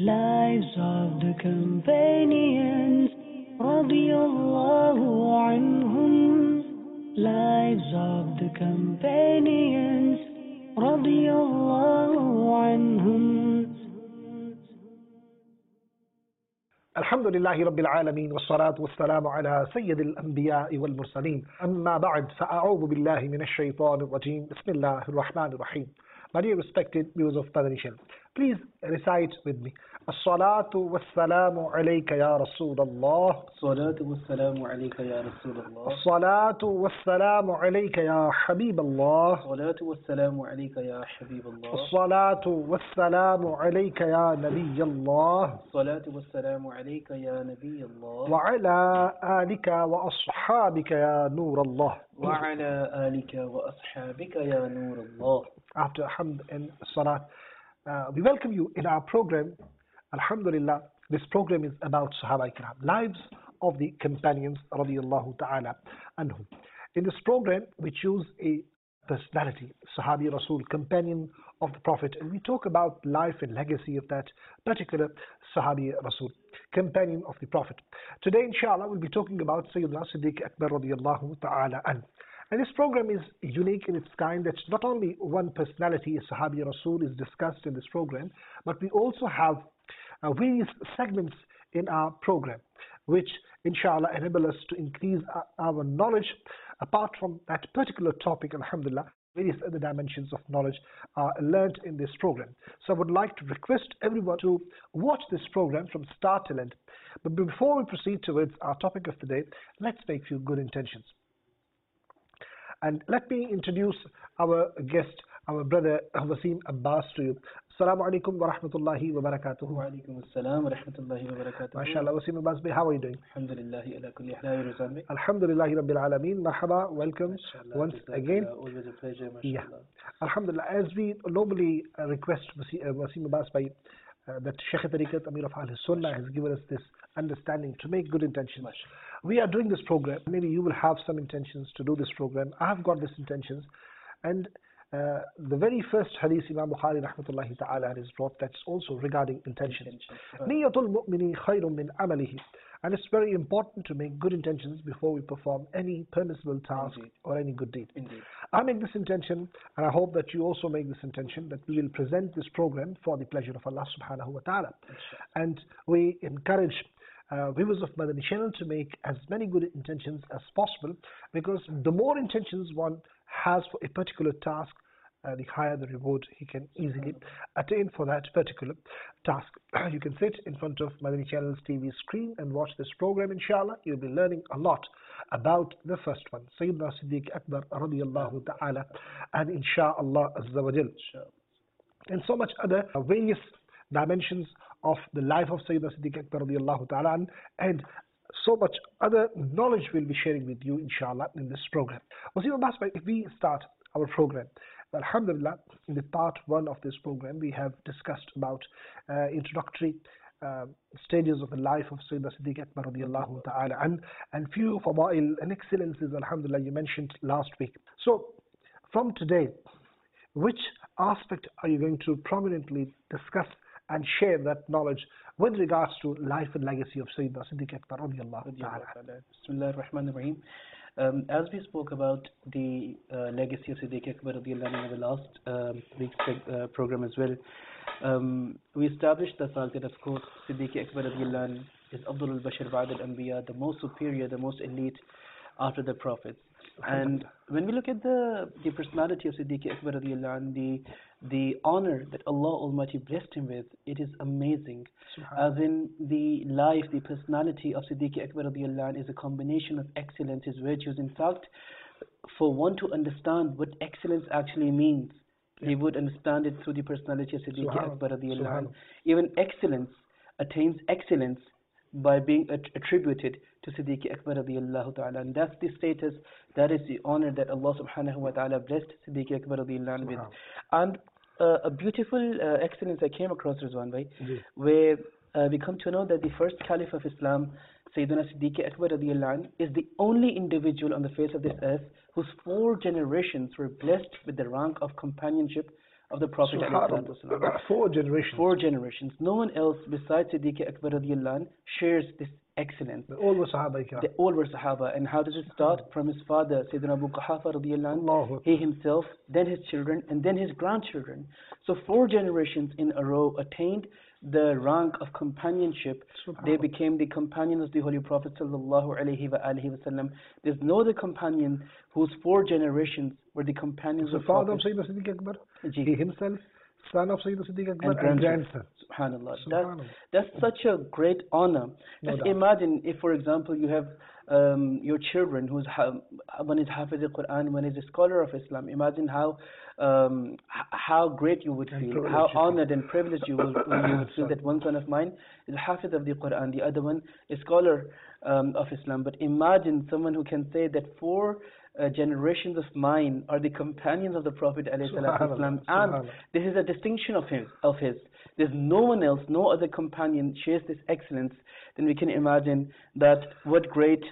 Lives of the companions, radiallahu anhum. Lives of the companions, radiallahu anhum. الحمد لله رب العالمين والصلاة والسلام على سيد الأنبياء والمرسلين أما بعد فأعوذ بالله من الشيطان الرجيم بسم الله الرحمن الرحيم. My dear respected viewers of Madani Channel, please recite with me. الصلاة والسلام عليك يا رسول الله. الصلاة والسلام عليك يا رسول الله. الصلاة والسلام عليك يا حبيب الله. الصلاة والسلام عليك يا حبيب الله. الصلاة والسلام عليك يا نبي الله. الصلاة والسلام عليك يا نبي الله. وعلى آلك وأصحابك يا نور الله. وعلى آلك وأصحابك يا نور الله. After Hamd and Salat, we welcome you in our program. Alhamdulillah, this program is about Sahaba Ikram, lives of the companions radiyallahu ta'ala anhum. In this program, we choose a personality, Sahabi Rasul, companion of the Prophet, and we talk about life and legacy of that particular Sahabi Rasul, companion of the Prophet. Today, inshallah, we'll be talking about Sayyidina Siddiq Akbar radiyallahu ta'ala anhu. And this program is unique in its kind that not only one personality, a Sahabi Rasul, is discussed in this program, but we also have various segments in our program, which inshallah enable us to increase our knowledge apart from that particular topic. Alhamdulillah, various other dimensions of knowledge are learned in this program. So I would like to request everyone to watch this program from start till end. But before we proceed towards our topic of the day, let's make a few good intentions. And let me introduce our guest, our brother Wasim Abbas to you. Assalamu alaikum wa rahmatullahi wa barakatuh. Wa alaikum assalam wa rahmatullahi wa barakatuh. MashaAllah, Wasim Abbas, how are you doing? Alhamdulillah, ala kulli hal Razan. Alhamdulillahi Rabbil Alameen. Marhaba, welcome once again. Always a pleasure, mashallah. Yeah. Alhamdulillah, as we normally request Wasim Abbas by that Shaykh Tariqat Amir of Ahl Sunnah has given us this understanding to make good intentions. We are doing this program. Maybe you will have some intentions to do this program. I have got these intentions. And the very first hadith Imam Bukhari rahmatullahi ta'ala has brought, that's also regarding intentions. Niyatul mu'mini khayrun min amalihi. And it's very important to make good intentions before we perform any permissible task or any good deed. Indeed. I make this intention, and I hope that you also make this intention, that we will present this program for the pleasure of Allah subhanahu wa ta'ala. And we encourage viewers of Madani Channel to make as many good intentions as possible, because the more intentions one has for a particular task, the higher the reward he can easily attain for that particular task. You can sit in front of Madani Channel's TV screen and watch this program, inshallah. You'll be learning a lot about the first one, Sayyidina Siddiq Akbar radiyallahu ta'ala, and inshallah azza wa jal, and so much other various dimensions of the life of Sayyidina Siddiq Akbar radiyallahu ta'ala, and so much other knowledge we'll be sharing with you inshallah in this program. Wasim Abbas, if we start our program, alhamdulillah, in the part one of this program we have discussed about introductory stages of the life of Sayyidina Siddiq Akbar radiyallahu ta'ala and few fadail and excellences, alhamdulillah, you mentioned last week. So from today, which aspect are you going to prominently discuss and share that knowledge with regards to life and legacy of Sayyidina Siddiq Akbar radiyallahu ta'ala? Bismillah ar-Rahman ar-Rahim. As we spoke about the legacy of Siddiq Akbar radiyallahu anhu in the last week's program as well, we established the fact that, of course, Siddiq Akbar radiyallahu anhu is Abdul al-Bashar Ba'd al-Anbiya, the most superior, the most elite after the prophets. And when we look at the personality of Siddiq Akbar radiyallahu anhu, the honor that Allah Almighty blessed him with, it is amazing. As in the life, the personality of Siddiq Akbar radiyallahu anhu is a combination of excellence, his virtues. In fact, for one to understand what excellence actually means, he would understand it through the personality of Siddiq Akbar radiyallahu anhu. Even excellence attains excellence by being attributed to Siddiq Akbar radiyallahu ta'ala, and that's the status, that is the honor that Allah subhanahu wa ta'ala blessed Siddiq Akbar radiyallahu anhu with. And a beautiful excellence I came across, Rizwan bhai, where we come to know that the first Caliph of Islam, Sayyidina Siddiq Akbar radiyallahu anhu, is the only individual on the face of this earth whose 4 generations were blessed with the rank of companionship of the Prophet ﷺ. 4 generations. 4 generations. No one else besides Siddiq Akbar radiallahu anh shares this excellence. All were Sahaba Ikram. They all were Sahaba. And how does it start? From his father, Sayyidina Abu Quhafa radiallahu anh, Allahu Akbar. he himself, then his children, and then his grandchildren. So 4 generations in a row attained the rank of companionship. They became the companions of the Holy Prophet sallallahu alaihi wasallam. There's no other companion whose 4 generations were the companions The of father of Prophet. Sayyidina Siddiq Akbar, Ji. he himself, son of Sayyidina Siddiq Akbar, And and grandson. Subhanallah. Subhanallah. That's such a great honor. No Just doubt. imagine if, for example, you have your children who's one is Hafiz al-Quran, one is a scholar of Islam. Imagine how great you would And feel, privileged how you feel. honored and privileged you would feel that one son of mine is Hafiz of the Quran, the other one is scholar of Islam. But imagine someone who can say that 4 generations of mine are the companions of the Prophet ﷺ, and Subhanallah. this is a distinction of his. There's no one else, no other companion shares this excellence. Then we can imagine that what great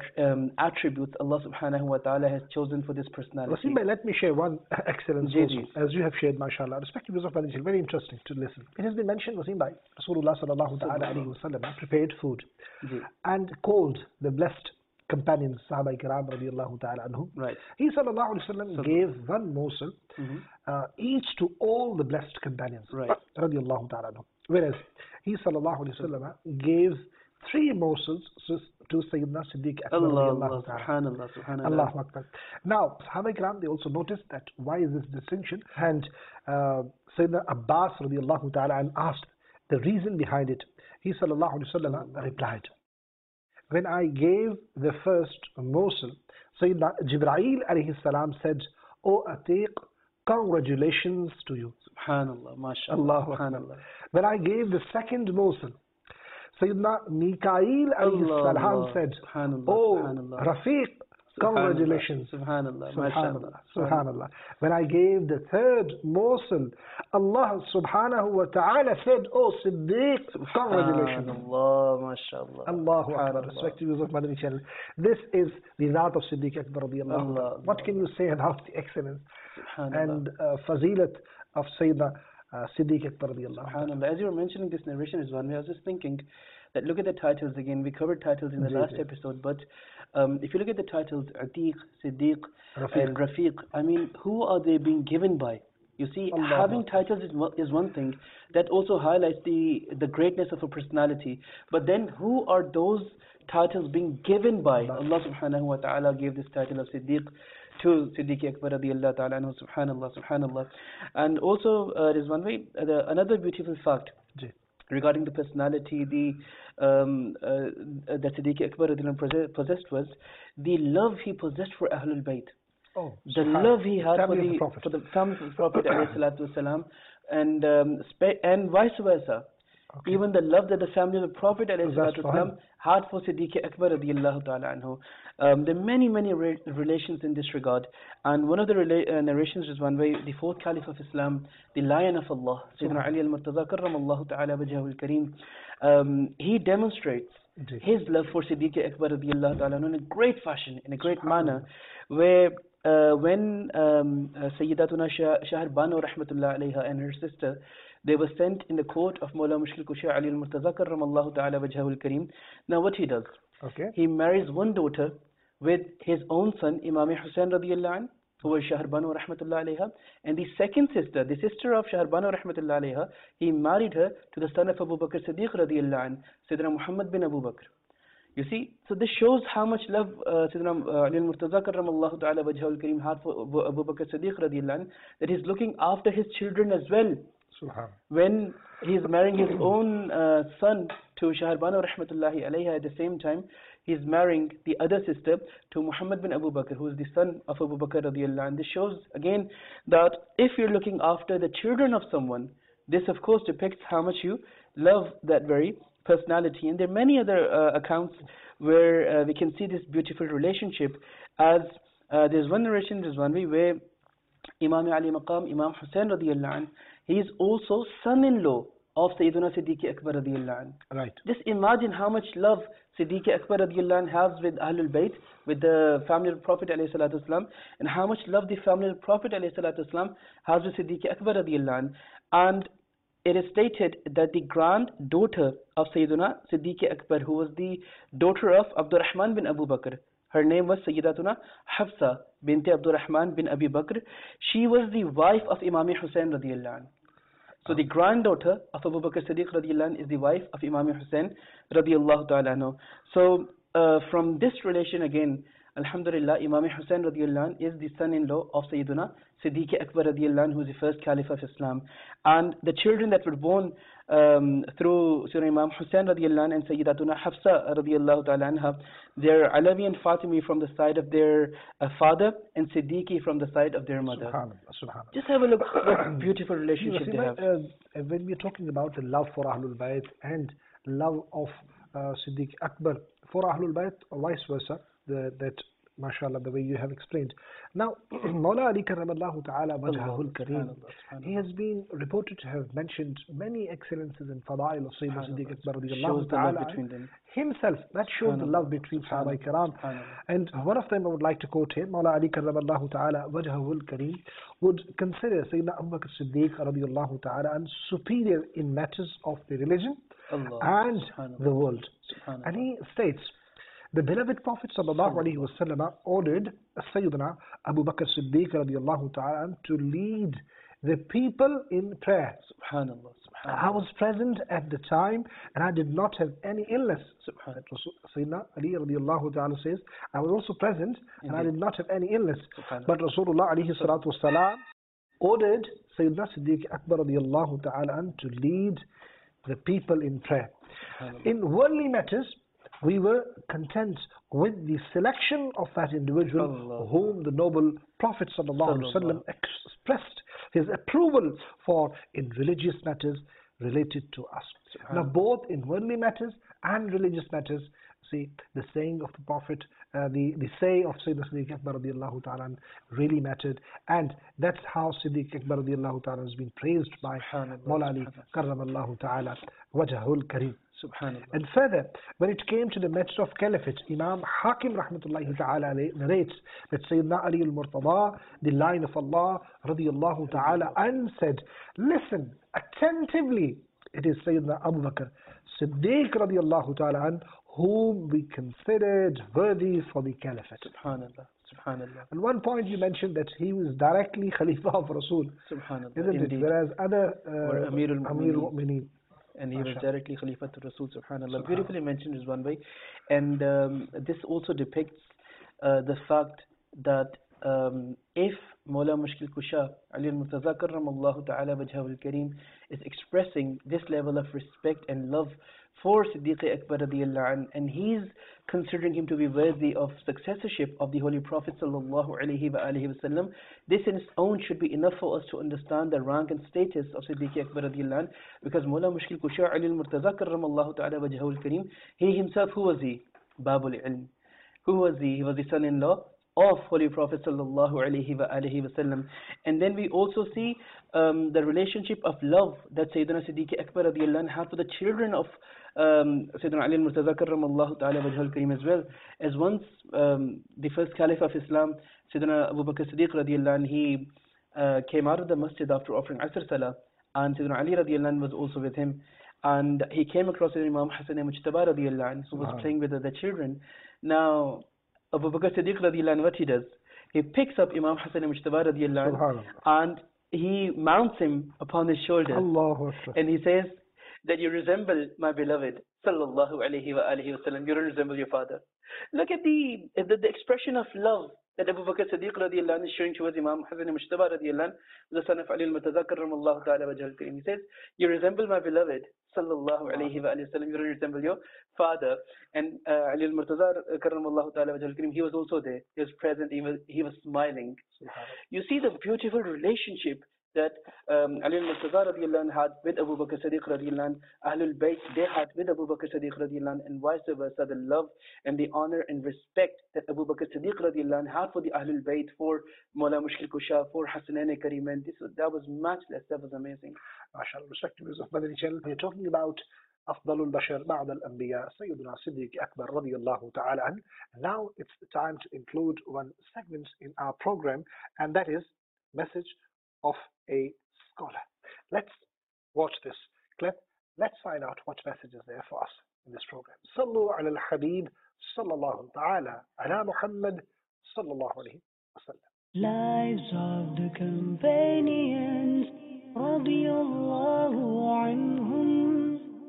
attributes Allah subhanahu wa ta'ala has chosen for this personality. Wasim bhai, let me share one excellence Ji, also, ji. as you have shared, mashallah. Respected viewers of Madinah, very interesting to listen. It has been mentioned, Wasim bhai, Rasulullah sallallahu ta'ala alayhi wa sallam prepared food Ji. and called the blessed companions, Sahaba Ikram radiallahu ta'ala anhum. Right. He sallallahu alayhi wa sallam gave one morsel each to all the blessed companions, Right. radiallahu ta'ala anhum. Whereas he sallallahu alayhi wa sallam gave 3 morsels to Sayyidina Siddiq Akbar Allah, radiallahu ta'ala. subhanallah, subhanallah. Allahu Akbar. Now, Sahaba Ikram, they also noticed that why is this distinction? And Sayyidina Abbas radiallahu ta'ala and asked the reason behind it. He sallallahu alayhi wa sallam replied, when I gave the first morsel, Sayyidina Jibreel alayhi salam said, O Atiq, congratulations to you. Subhanallah, mashallah, Allahu Akbar. subhanallah. When I gave the second morsel, Sayyidina Mikael alayhi salam said, subhanallah, Oh subhanallah. Rafiq, congratulations. Subhanallah, Subhanallah, mashallah. Subhanallah. When I gave the third morsel, Allah subhanahu wa ta'ala said, Oh Siddiq, congratulations. Subhanallah, mashallah. Allahu Akbar. Subhanallah. Respected viewers of Madani channel. This is the Zat of Siddiq Akbar radiallahu Allah, anhu. What can you say about the excellence Subhanallah. and fazilat of Sayyidina Siddiq Akbar radiallahu anhu? SubhanAllah. As you were mentioning this narration is one way, I was just thinking that look at the titles again. We covered titles in the last episode, but if you look at the titles, Atiq, Siddiq, Rafiq. and Rafiq, I mean, who are they being given by? You see, Allah. having titles is one thing. That also highlights the greatness of a personality. But then who are those titles being given by? Allah subhanahu wa ta'ala gave this title of Siddiq to Siddiq Akbar radiallahu ta'ala anhu, subhanallah, subhanallah. And also, there's one way, another beautiful fact Ji. regarding the personality that Siddiq Akbar radiallahu anhu possessed was the love he possessed for Ahlul Bayt. Oh, The love he had Family of the Prophet. for the family of the Prophet alayhi salatu wasalam, and vice versa. Okay. Even the love that the family of the Prophet alayhi That's salatu for wasalam him. had for Siddiq Akbar radiallahu ta'ala anhu. There are many relations in this regard, and one of the narrations is one way the 4th Caliph of Islam, the Lion of Allah, Sayyidina Ali al-Murtaza karramallahu ta'ala wajhahu al-kareem, he demonstrates Ji. his love for Siddiq Akbar radiallahu ta'ala anhu in a great fashion, in a great manner, where when Sayyidatuna Shahar Banu rahmatullah alayha and her sister, they were sent in the court of Mawla Mushkil Kusha Ali al-Murtaza karramallahu ta'ala wajhahu al-kareem. Now what he does, Okay. he marries one daughter with his own son Imam Hussain radiallahu anh, who was Shahar Banu rahmatullah alayha, and the second sister, the sister of Shahar Banu rahmatullah alayha, he married her to the son of Abu Bakr Siddiq radiallahu anh, Sayyidina Muhammad bin Abu Bakr. You see, so this shows how much love Sayyidina Ali al-Murtaza karramallahu ta'ala wajhahu al-kareem had for Abu Bakr Siddiq radiallahu anh, that he's looking after his children as well. Subhanallah. When he's marrying his own son to Shahar Banu rahmatullahi alayha, at the same time he's marrying the other sister to Muhammad bin Abu Bakr, who is the son of Abu Bakr radiallahu anh. This shows again that if you're looking after the children of someone, this of course depicts how much you love that very personality. And there are many other accounts where we can see this beautiful relationship, as there's one narration, there's one way where Imam Ali Maqam, Imam Hussain radiallahu anh, he is also son-in-law of Sayyiduna Siddiq Akbar radiallahu anh. Right. Just imagine how much love Siddiq Akbar radiallahu anh has with Ahlul Bayt, with the family of Prophet alayhi salatu wasalam, and how much love the family of Prophet alayhi salatu wasalam has with Siddiq Akbar radiallahu anh. And it is stated that the granddaughter of Sayyiduna Siddiq Akbar, who was the daughter of Abdurrahman bin Abu Bakr, her name was Sayyidatuna Hafsa bint Abdurrahman bin Abi Bakr. She was the wife of Imam Hussain radiallahu anh. So the granddaughter of Abu Bakr Siddiq radiallahu anh is the wife of Imam Hussain radiallahu ta'ala anhu. So from this relation again, Alhamdulillah, Imam Hussain radiallahu anh is the son-in-law of Sayyiduna Siddiq Akbar radiallahu anh, who is the first caliph of Islam. And the children that were born through Sayyidina Imam Hussain radiallahu anh and Sayyidatuna Hafsa radiallahu ta'ala anha, they're Alawi and Fatimi from the side of their father, and Siddiqi from the side of their mother. Subhanallah. Just have a look what beautiful relationship they have. When we're talking about the love for Ahlul Bayt and love of Siddiq Akbar for Ahlul Bayt, or vice versa, that mashallah, the way you have explained. Now, Mawla Ali Karramallahu Ta'ala Wajhahul Kareem, he has been reported to have mentioned many excellences and fadail of Sayyidina Siddiq Akbar radiallahu ta'ala himself. That shows the love between Sahaba Kiram. And one of them I would like to quote here. Mawla Ali Karramallahu Ta'ala Wajhahul Kareem would consider Sayyidina Abu Bakr Siddiq radiallahu ta'ala and superior in matters of the religion and the world. And he states, the beloved Prophet sallallahu alaihi wasallam ordered Sayyidina Abu Bakr Siddiq radiallahu ta'ala to lead the people in prayer. Subhanallah. I was present at the time and I did not have any illness. Sayyidina Ali radiallahu ta'ala says, I was also present and I did not have any illness. But Rasulullah alayhi salatu wasalam ordered Sayyidina Siddiq Akbar radiallahu ta'ala to lead the people in prayer. In worldly matters, we were content with the selection of that individual whom the noble Prophet ﷺ expressed his approval for in religious matters related to us. Now, both in worldly matters and religious matters, see, the saying of the Prophet, the say of Sayyidina Siddiq Akbar radiallahu ta'ala really mattered, and that's how Siddiq Akbar radiallahu ta'ala has been praised by Mawla Ali Karramallahu Ta'ala Wajhahul Kareem. And further, when it came to the matter of caliphate, Imam Hakim rahmatullahi ta'ala narrates that Sayyidina Ali al-Murtada, the line of Allah radiyallahu ta'ala, and said, listen attentively, it is Sayyidina Abu Bakr Siddiq radiyallahu ta'ala an, whom we considered worthy for the caliphate. Subhanallah. Subhanallah. And one point you mentioned that he was directly Khalifa of Rasul, Subhanallah. isn't Indeed. it? Whereas other Amir al-Mu'mineen. And he was directly Khalifa to Rasul, subhanallah. Beautifully mentioned is one way. And this also depicts the fact that if Mawla Mushkil Kusha, Ali al-Murtaza Karramallahu Ta'ala Wajhahul Kareem, is expressing this level of respect and love for Siddiq Akbar radiallahu anh, and he's considering him to be worthy of successorship of the Holy Prophet sallallahu alaihi wasallam, this in its own should be enough for us to understand the rank and status of Siddiq Akbar radiallahu anh, because Mawla Mushkil Kusha Ali al-Murtaza Karramallahu Ta'ala Wajhahul Kareem, he himself, who was he? Babul Ilm. Who was he? He was the son-in-law of Holy Prophet sallallahu alaihi wasallam. And then we also see the relationship of love that Sayyidina Siddiq Akbar radiallahu anh had for the children of Sayyidina Ali al-Murtaza Karramallahu Ta'ala Wajhahul Kareem as well. As once the first Caliph of Islam, Sayyidina Abu Bakr Siddiq radiallahu anh, he came out of the masjid after offering Asr Salah, and Sayyidina Ali radiallahu anh was also with him, and he came across Imam Hassan Mujtaba radiallahu anh, who was playing with the children. Now Abu Bakr Siddiq radiallahu anh, what he does, he picks up Imam Hassan Mujtaba radiallahu anh, and he mounts him upon his shoulders, and he says that you resemble my beloved sallallahu alaihi wasallam, you don't resemble your father. Look at the expression of love that Abu Bakr Siddiq radiallahu anh is showing towards Imam Hassan Mujtaba radiallahu anh, the son of Ali al-Murtaza Karramallahu Ta'ala Wajhahul Kareem. He says, you resemble my beloved sallallahu alaihi wasallam, you don't resemble your father. And Ali al-Murtaza Karramallahu Ta'ala Wajhahul Kareem, he was also there, he was present, he was smiling. You see the beautiful relationship that Ali al-Murtaza radiallahu anhu had with Abu Bakr Siddiq radiallahu anhu, Ahlul Bayt they had with Abu Bakr Siddiq radiallahu anhu, and vice versa, the love and the honor and respect that Abu Bakr Siddiq radiallahu anhu had for the Ahlul Bayt, for Mawla Mushkil Kusha, for Hasanain Karimain. That was matchless, that was amazing. MashaAllah, respected viewers of Madani Channel, we're talking about أفضل البشر بعد الأنبياء سيدنا صديق أكبر رضي الله تعالى عنه. And now it's time to include one segment in our program, and that is Message of a Scholar. Let's watch this clip. Let's find out what message is there for us in this program. صلوا على الحبيب صلى الله تعالى على محمد صلى الله عليه وسلم. Lives of the companions رضي الله عنهم.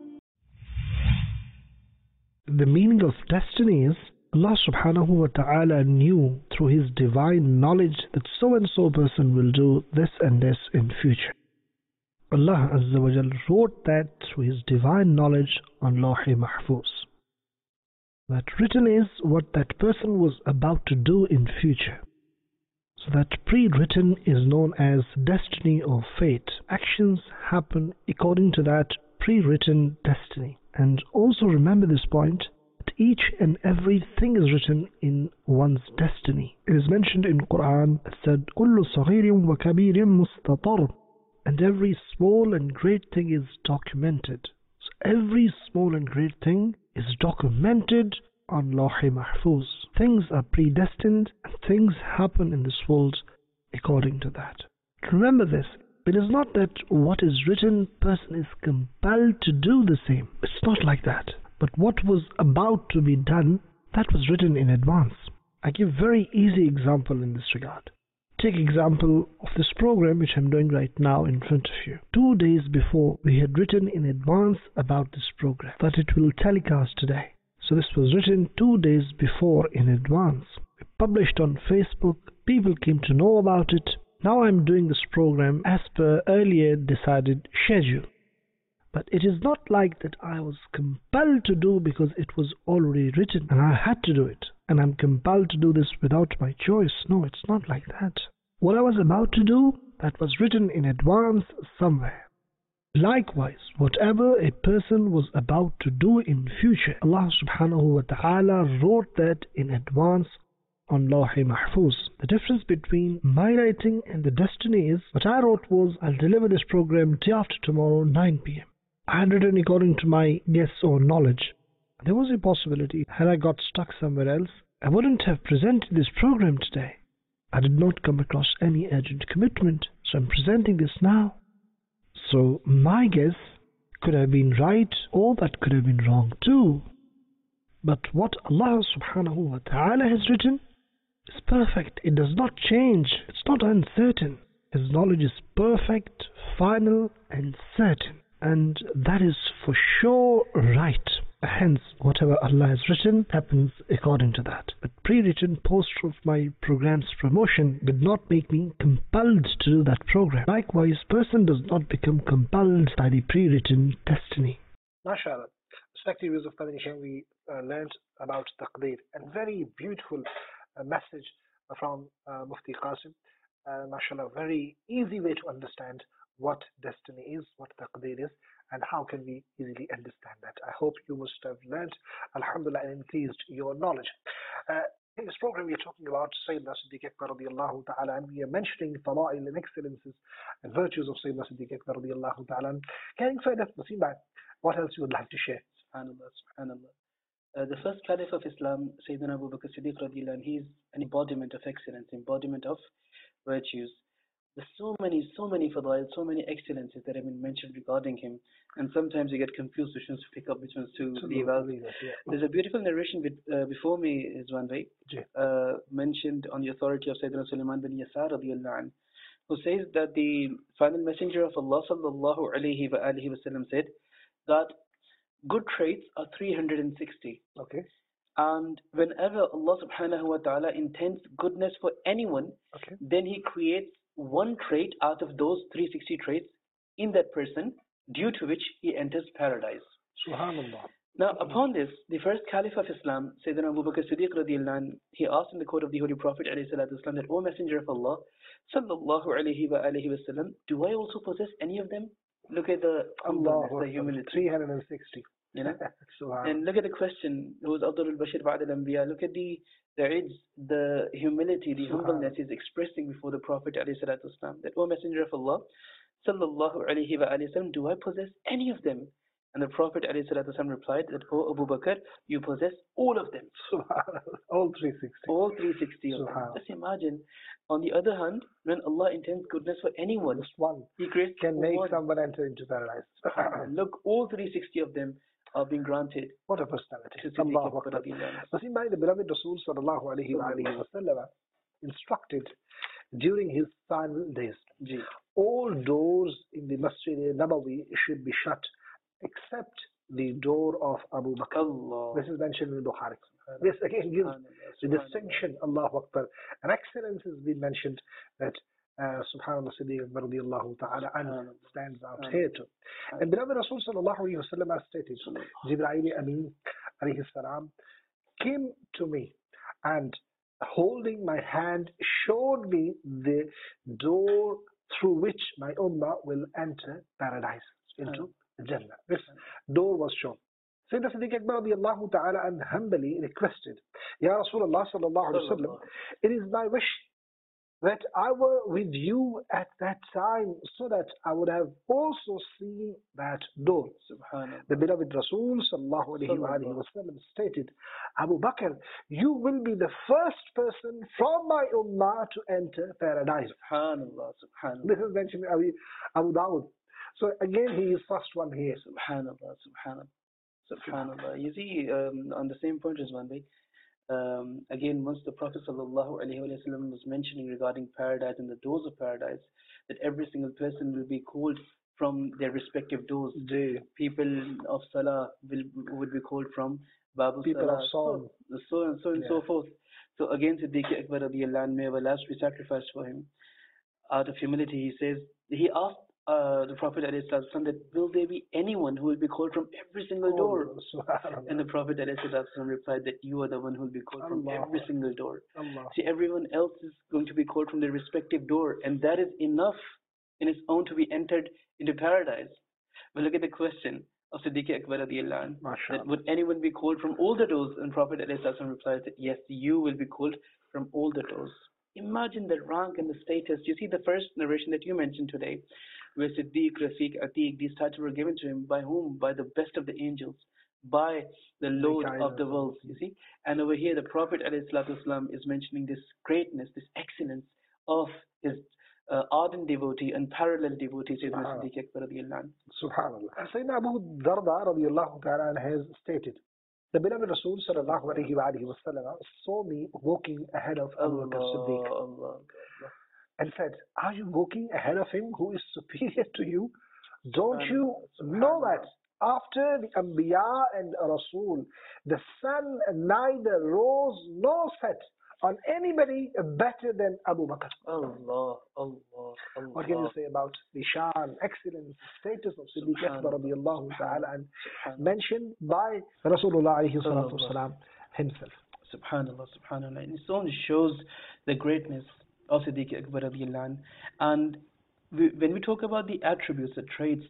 The meaning of destiny is Allah subhanahu wa ta'ala knew through His divine knowledge that so and so person will do this and this in future. Allah Azza wa Jal wrote that through His divine knowledge on Lawh-e Mahfuz. That written is what that person was about to do in future. So that pre-written is known as destiny or fate. Actions happen according to that pre-written destiny. And also remember this point, that each and everything is written in one's destiny. It is mentioned in Quran, it said, كُلُّ صَغِيرٍ وَكَبِيرٍ مُسْتَطَرٍ, and every small and great thing is documented. So every small and great thing is documented on Lawh-e Mahfuz. Things are predestined and things happen in this world according to that. Remember this. It is not that what is written, person is compelled to do the same. It's not like that. But what was about to be done, that was written in advance. I give very easy example in this regard. Take example of this program which I'm doing right now in front of you. 2 days before, we had written in advance about this program, that it will telecast today. So this was written 2 days before in advance. We published on Facebook, people came to know about it. Now I'm doing this program as per earlier decided schedule. But it is not like that I was compelled to do because it was already written and I had to do it. And I'm compelled to do this without my choice. No, it's not like that. What I was about to do, that was written in advance somewhere. Likewise, whatever a person was about to do in future, Allah subhanahu wa ta'ala wrote that in advance on Lawh-e Mahfuz. The difference between my writing and the destiny is, what I wrote was, I'll deliver this program day after tomorrow, 9 p.m. I had written according to my guess or knowledge. There was a possibility, had I got stuck somewhere else, I wouldn't have presented this program today. I did not come across any urgent commitment, so I'm presenting this now. So my guess could have been right, or that could have been wrong too. But what Allah subhanahu wa ta'ala has written is perfect. It does not change. It's not uncertain. His knowledge is perfect, final and certain. And that is for sure right. Hence, whatever Allah has written happens according to that. But pre-written poster of my program's promotion did not make me compelled to do that program. Likewise, person does not become compelled by the pre-written destiny. MashaAllah. Respected viewers of Madani Channel, we learned about Taqdeer, and very beautiful message from Mufti Qasim. MashaAllah, very easy way to understand what destiny is, what Taqdeer is, and how can we easily understand that. I hope you must have learned, alhamdulillah, and increased your knowledge. In this program we are talking about Sayyidina Siddiq Akbar radiallahu ta'ala, and we are mentioning Fada'il and excellences and virtues of Sayyidina Siddiq Akbar radiallahu ta'ala. Carrying further, Naseem Bhai, what else you would like to share? SubhanAllah, SubhanAllah. The first Caliph of Islam, Sayyidina Abu Bakr Siddiq radiallahu anhu, he is an embodiment of excellence, embodiment of virtues. There's so many fadail, so many excellences that have been mentioned regarding him, and sometimes you get confused which ones to pick up, which ones to leave out. There's a beautiful narration before me, is one way, mentioned on the authority of Sayyidina Sulaiman bin Yasar radiallahu anhu, who says that the final messenger of Allah sallallahu alayhi wa alihi wasallam said that good traits are 360. Okay. And whenever Allah subhanahu wa ta'ala intends goodness for anyone, then He creates one trait out of those 360 traits in that person, due to which he enters paradise. Subhanallah. Now, upon this, the first Caliph of Islam, Sayyidina Abu Bakr Siddiq radiallahu anh, he asked in the court of the Holy Prophet alayhi salatu wasalam that, O Messenger of Allah, sallallahu alayhi wa alihi wasallam, do I also possess any of them? Look at the humbleness, the humility. 360. You know? And look at the question, who is Abdul Bashir Ba'ad al-Anbiya, look at the humility, the humbleness he's expressing before the Prophet alayhi salatu wasalam, that, O Messenger of Allah, sallallahu alayhi wa alihi wasallam, do I possess any of them? And the Prophet ﷺ replied that, O Abu Bakr, you possess all of them. All 360. All 360 of them. Just imagine. On the other hand, when Allah intends goodness for anyone, just one, He creates can make one. someone enter into paradise. Look, all 360 of them are being granted. What a personality. Allahu Akbar. But see, the beloved Rasul sallallahu alayhi wa sallam instructed during his final days, all doors in the Masjid Nabawi should be shut except the door of Abu Bakr. Allah. This is mentioned in Bukhari. This again gives the distinction, Allahu Akbar. An excellence has been mentioned that Subhanallah Siddiq radiallahu ta'ala stands out here too. And beloved Rasul sallallahu alayhi wa sallam has stated, Jibreel Amin alayhi salam came to me and holding my hand showed me the door through which my ummah will enter paradise, into Jannah. This door was shown. Sayyidina Siddiq Akbar radiallahu ta'ala and humbly requested, Ya Rasulullah sallallahu alayhi wa sallam, it is my wish that I were with you at that time so that I would have also seen that door. The beloved Rasul sallallahu alayhi wa sallam stated, Abu Bakr, you will be the first person from my ummah to enter paradise. Subhanallah, subhanallah. This is mentioned in Abu Dawud. So again, he is first one here. Subhanallah, subhanallah, subhanallah. You see, on the same point as one day, again, once the Prophet sallallahu alaihi wasallam was mentioning regarding paradise and the doors of paradise, that every single person will be called from their respective doors. People of Salah would be called from Babu People Salah, of Song. so and so forth. So again, Siddiq Akbar radiallahu anhu, may our last be sacrificed for him. Out of humility, he asked the Prophet ﷺ that, will there be anyone who will be called from every single door? And the Prophet ﷺ replied that you are the one who will be called from every single door. See, everyone else is going to be called from their respective door, and that is enough in its own to be entered into paradise. But look at the question of Siddiq Akbar radiallahu anhu, that would anyone be called from all the doors? And Prophet ﷺ replied that yes, you will be called from all the doors. Imagine the rank and the status. You see the first narration that you mentioned today, where Siddiq, Rafiq, Atiq, these titles were given to him by whom? By the best of the angels, by the Lord of the worlds, you see. And over here the Prophet ﷺ is mentioning this greatness, this excellence of his ardent devotee, unparalleled devotee, Sayyidina Siddiq Akbar radiallahu anhu. Subhanallah. Sayyidina Abu Darda radiallahu ta'ala has stated, the beloved Rasul sallallahu alayhi wa sallam saw me walking ahead of Abu Bakr Siddiq and said, are you walking ahead of him who is superior to you? Don't you know that after the Anbiya and Rasul, the sun neither rose nor set on anybody better than Abu Bakr? Allah. What can you say about the shan, excellence, status of Siddiq Akbar radiallahu ta'ala and mentioned by Rasulullah alayhi salatu wasalam himself? Subhanallah, subhanallah. And it only shows the greatness of Siddiq Akbar radiallahu anh. And when we talk about the attributes, the traits,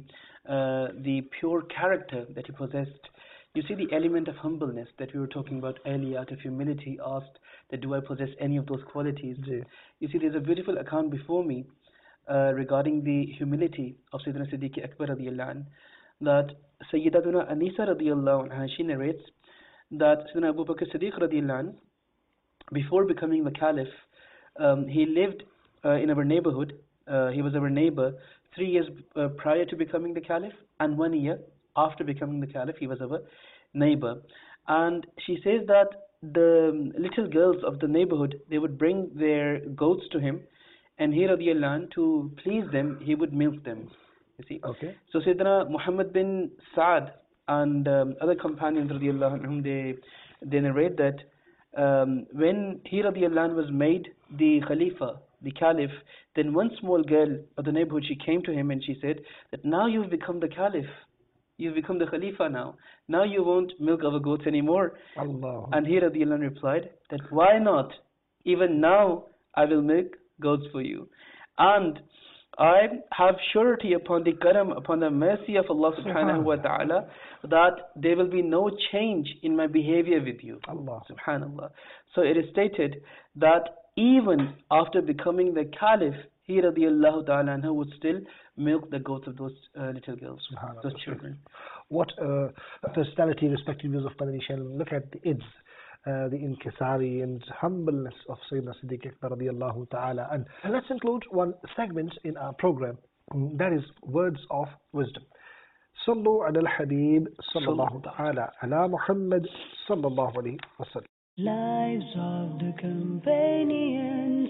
the pure character that he possessed, you see the element of humbleness that we were talking about earlier. Out of humility, asked that, do I possess any of those qualities? You see, there's a beautiful account before me regarding the humility of Sayyidina Siddiq Akbar radiallahu anh, that Sayyidatuna Anisa radiallahu anha, she narrates that Sayyidina Abu Bakr Siddiq radiallahu anh, before becoming the Caliph, he lived in our neighborhood. He was our neighbor 3 years prior to becoming the Caliph, and 1 year after becoming the Caliph, he was our neighbor. And she says that the little girls of the neighborhood, they would bring their goats to him, and he radiallahu anh, to please them, he would milk them. You see? Okay. So Sayyidina Muhammad bin Sa'ad and other companions radiallahu anhum, they narrate that when he radiallahu anh was made the Khalifa, the Caliph, then one small girl of the neighborhood, she came to him and she said that now you've become the Caliph. You've become the Khalifa now. Now you won't milk our goats anymore. Allah. And he radiallahu anhu replied that why not? Even now I will milk goats for you. And I have surety upon the karam, upon the mercy of Allah subhanahu wa ta'ala, that there will be no change in my behavior with you. Allah. Subhanallah. So it is stated that even after becoming the caliph, he radiallahu ta'ala anhu would still milk the goats of those little girls, those children. What personality, respective views of Madani Channel. Look at the Ids, the Inkisari and humbleness of Sayyidina Siddiq Akbar radiallahu ta'ala. And let's include one segment in our program, that is words of wisdom. Sallu ala al-Habib sallallahu ta'ala ala Muhammad sallallahu alayhi wa sallam. Lives of the companions,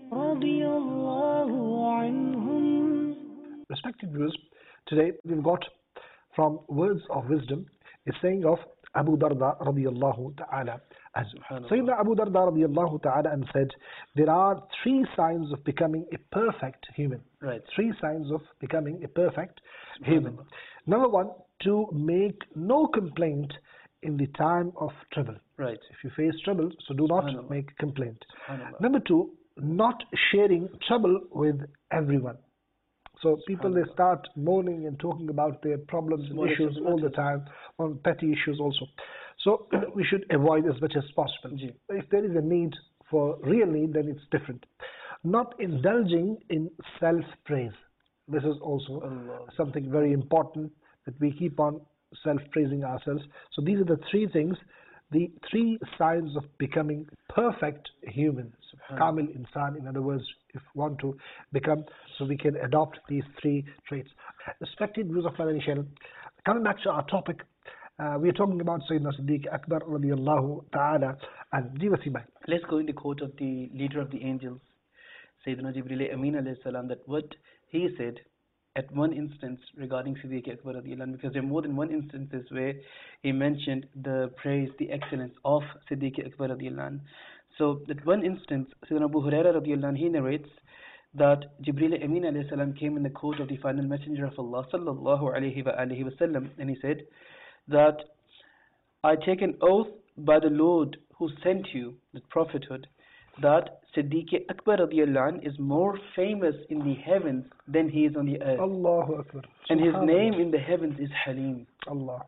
radiyallahu anhum. Respected viewers, today we've got from words of wisdom a saying of Abu Darda radiyallahu ta'ala. As Sayyidina Abu Darda radiyallahu ta'ala and said, there are 3 signs of becoming a perfect human. Right. 3 signs of becoming a perfect human. Number 1, to make no complaint in the time of trouble. Right. If you face trouble, so do not make complaint. Number 2, not sharing trouble with everyone. So people, they start moaning and talking about their problems and issues all the time, on petty issues also. So we should avoid as much as possible. If there is a need for real need, then it's different. Not indulging in self-praise. This is also something very important, that we keep on self-praising ourselves. So these are the 3 things, the 3 signs of becoming perfect human. Kamil insan, in other words, if we want to become, so we can adopt these 3 traits. Respected viewers of Madani Channel, coming back to our topic, we are talking about Sayyidina Siddiq Akbar radiallahu ta'ala and Jivasimai. Let's go in the quote of the leader of the angels, Sayyidina Jibreel Amin alayhi salam, that what he said at one instance regarding Siddiq Akbar radiallahu anhu, because there are more than one instances where he mentioned the praise, the excellence of Siddiq Akbar radiallahu anhu. So that one instance, Sayyidina Abu Hurairah radiallahu anhu, he narrates that Jibreel Amin alayhi salam came in the court of the final messenger of Allah sallallahu alayhi wa alihi wa sallam, and he said that I take an oath by the Lord who sent you, the prophethood, that Siddiq Akbar radiallahu anh is more famous in the heavens than he is on the earth. Allahu Akbar. And his name in the heavens is Halim. Allah.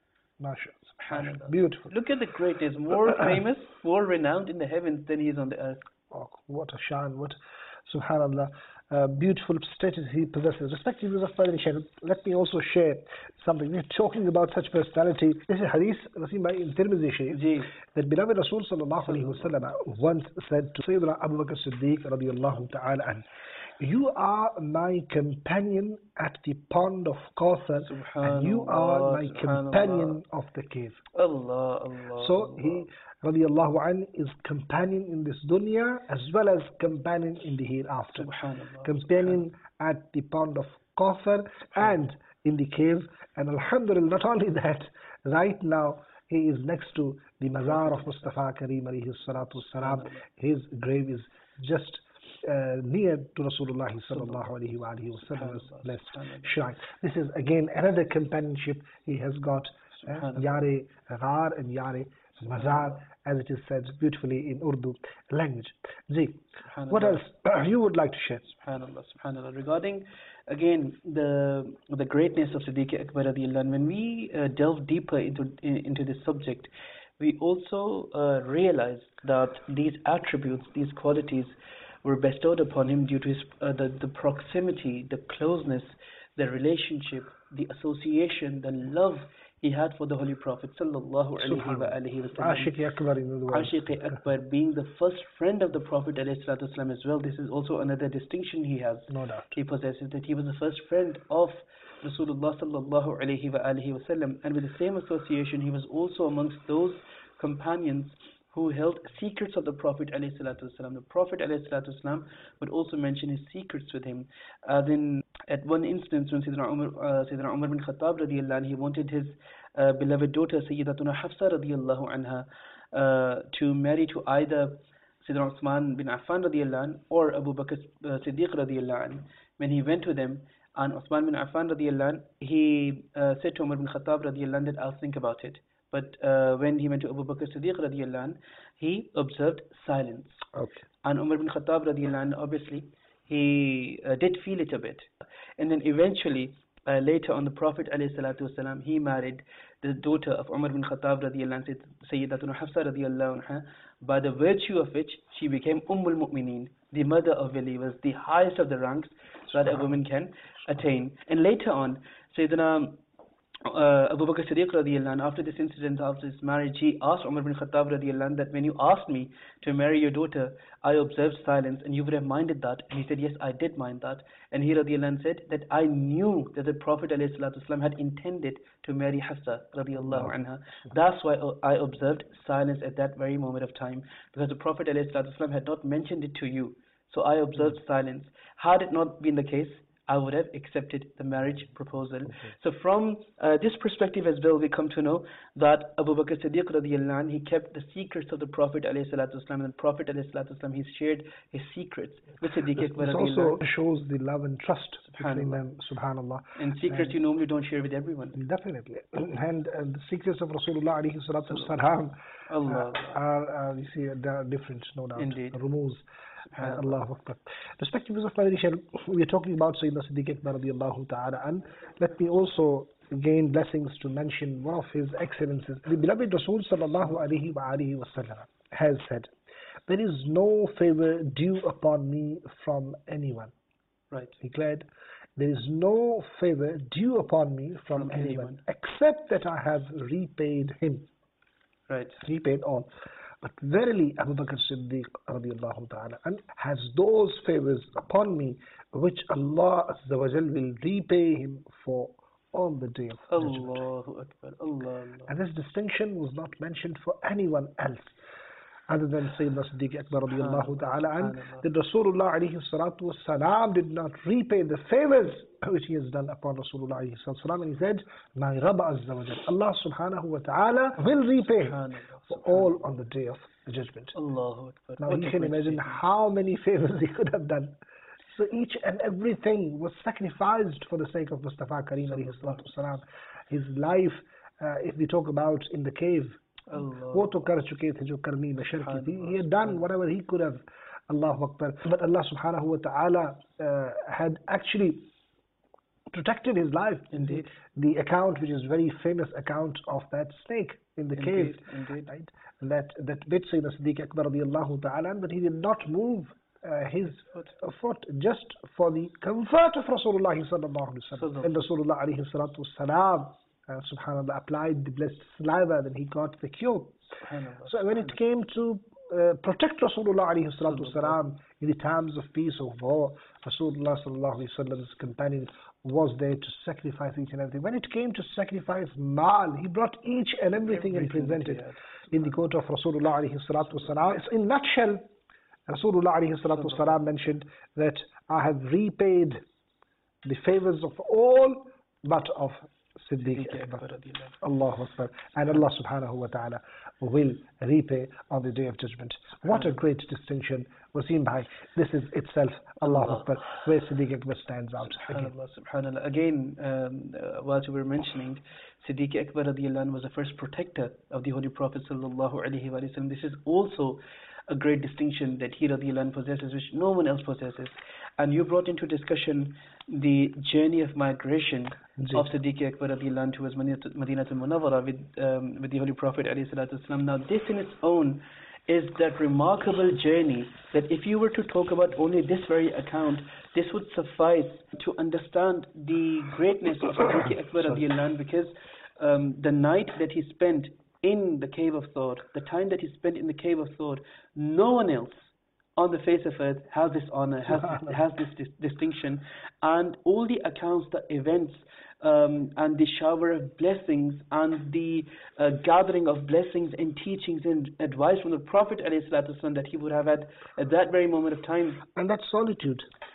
MashaAllah. SubhanAllah. Beautiful. Look at the greatness, more famous, more renowned in the heavens than he is on the earth. Oh, what a shine, what, subhanallah, beautiful status he possesses. Respected viewers of Madani Channel, let me also share something. We're talking about such personality. This is hadith, Rasim Bhai, in Tirmidhi Sharif, that beloved Rasul sallallahu alayhi wa sallam once said to Sayyidina Abu Bakr Siddiq radiallahu ta'ala an, you are my companion at the pond of Kawthar, and you are my companion of the cave. Allah. So he radiallahu an is companion in this dunya as well as companion in the hereafter. Companion at the pond of Kawthar and in the cave. And alhamdulillah, not only that, right now he is next to the mazar of Mustafa Kareem alayhi salatu wassalam. His grave is just near to Rasulullah sallallahu alayhi wa sallam's blessed shrine. This is again another companionship he has got. Yare Ghar and Yare Mazar, as it is said beautifully in Urdu language. What else you would like to share? Subhanallah. Regarding again the greatness of Siddiq Akbar radiallahu anh, when we delve deeper into this subject, we also realize that these attributes, these qualities, were bestowed upon him due to his the proximity, the closeness, the relationship, the association, the love he had for the Holy Prophet sallallahu alaihi wasallam. Ashiq Akbar, in other words. Ashiq Akbar, being the first friend of the Prophet alayhi salatu wasallam as well. This is also another distinction he has. No doubt. He possesses, that he was the first friend of Rasulullah sallallahu alaihi wasallam, and with the same association, he was also amongst those companions who held secrets of the Prophet alayhi salatu wasallam. The Prophet alayhi salatu wasallam would also mention his secrets with him. Then at one instance when Sayyidina Umar bin Khattab radiallahu anh, he wanted his beloved daughter Sayyidatuna Hafsa radiallahu anha to marry to either Sayyidina Uthman bin Affan radiallahu anh or Abu Bakr Siddiq radiallahu anh. When he went to them, And Uthman bin Affan radiallahu anh, he said to Umar bin Khattab radiallahu anh that I'll think about it. But when he went to Abu Bakr Siddiq radiallahu anh, he observed silence. Okay. And Umar bin Khattab radiallahu anh, obviously, he did feel it a bit. And then eventually, later on, the Prophet alayhi salatu wasalam, he married the daughter of Umar bin Khattab radiallahu anh, Sayyidatuna Hafsa radiallahu anha, by the virtue of which she became Ummul Mu'mineen, the mother of believers, the highest of the ranks that a woman can attain. And later on, Sayyidina Abu Bakr Siddiq radiallahu anh, after this incident, after his marriage, he asked Umar bin Khattab radiallahu anh that when you asked me to marry your daughter, I observed silence and you would have minded that. And he said, yes, I did mind that. And he radiallahu anh said that I knew that the Prophet alayhi salatu wasalam had intended to marry Hafsa radiallahu anha. That's why I observed silence at that very moment of time, because the Prophet alayhi salatu wasalam had not mentioned it to you. So I observed silence. Had it not been the case, I would have accepted the marriage proposal. So from this perspective as well, we come to know that Abu Bakr Siddiq radiallahu anh, he kept the secrets of the Prophet alayhi salatu wasalam, and the Prophet alayhi salatu wasalam, he shared his secrets with Siddiq Akbar This radiallahu also shows the love and trust between them, subhanallah. And secrets you normally don't share with everyone. Definitely. And the secrets of Rasulullah alayhi salatu wasalam are, you see, they are different, no doubt. Indeed. Rumuz. Allahu Akbar. Respected viewers of Madani Channel, we are talking about Sayyidina Siddiq Akbar radiallahu ta'ala, and let me also gain blessings to mention one of his excellences. The beloved Rasul sallallahu alayhi wa alihi wa sallam has said, there is no favor due upon me from anyone. Right. He declared, there is no favor due upon me from anyone except that I have repaid him. Right. Repaid all. But verily, Abu Bakr Siddiq radiallahu ta'ala and has those favors upon me which Allah Azza wa Jal will repay him for on the day of judgment. Allahu Akbar. Allah. And this distinction was not mentioned for anyone else other than Sayyidina Siddiq Akbar radiallahu ta'ala, and that Rasulullah alayhi salatu wasalam did not repay the favors which he has done upon Rasulullah alayhi salatu wasalam, and he said, my Rabb Azza wa Jal, Allah subhanahu wa ta'ala will repay for all on the day of the judgment. Allahu Akbar. Now you can imagine how many favors he could have done. So each and everything was sacrificed for the sake of Mustafa Kareem alayhi salatu wasalam. His life, if we talk about in the cave, वो तो कर चुके थे जो करनी बशर की थी. He had done whatever he could have. Allahu Akbar. But Allah subhanahu wa ta'ala had actually protected his life. Indeed. The account, which is very famous account of that snake in the cave, right? That bit Sayyidina Siddiq Akbar radiallahu ta'ala, but he did not move his foot just for the comfort of Rasulullah sallallahu alaihi wasallam. And Rasulullah alayhi salatu wasalam, subhanallah, applied the blessed saliva, then he got the cure. So when it came to protect Rasulullah alayhi salatu wasalam in the times of peace or war, Rasulullah sallallahu alayhi wasallam's companion was there to sacrifice each and everything. When it came to sacrifice mal, he brought each and everything and presented in the court of Rasulullah alayhi salatu wasalam. In a nutshell, Rasulullah alayhi salatu wasalam mentioned that I have repaid the favors of all but of Siddiq Akbar. Allahu Akbar. And Allah subhanahu wa ta'ala will repay on the day of judgment. What a great distinction, Wasim Bhai. This is itself, Allahu Akbar, where Siddiq Akbar stands out. Subhanallah, subhanallah. Again, what we were mentioning, Siddiq Akbar radiallahu anh was the first protector of the Holy Prophet sallallahu alaihi wasallam. This is also a great distinction that he radiallahu anh possesses, which no one else possesses. And you brought into discussion the journey of migration of Siddiq Akbar radiallahu anh towards Madinatul Munawwara with the Holy Prophet alayhi salatu wasalam. Now this in its own is that remarkable journey that if you were to talk about only this very account, this would suffice to understand the greatness of Siddiq Akbar radiallahu anh, because the night that he spent in the cave of Thawr, the time that he spent in the cave of Thawr, no one else on the face of earth has this honor, has this distinction, and all the accounts, the events, and the shower of blessings and the gathering of blessings and teachings and advice from the Prophet ﷺ that he would have had at that very moment of time. And that solitude.